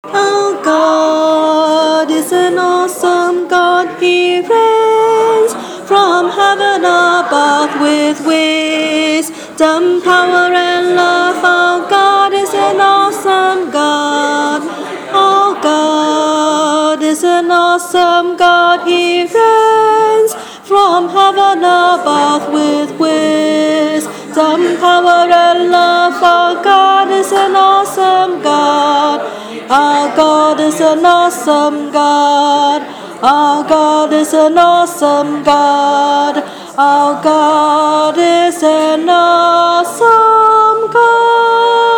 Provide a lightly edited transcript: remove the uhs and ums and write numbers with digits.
Our God is an awesome God. He reigns from heaven above with wisdom, power, and love. Our God is an awesome God. Our God is an awesome God. He reigns from heaven above with wisdom, power, and love. Our God is an awesome God. Our God is an awesome God. Our God is an awesome God. Our God is an awesome God.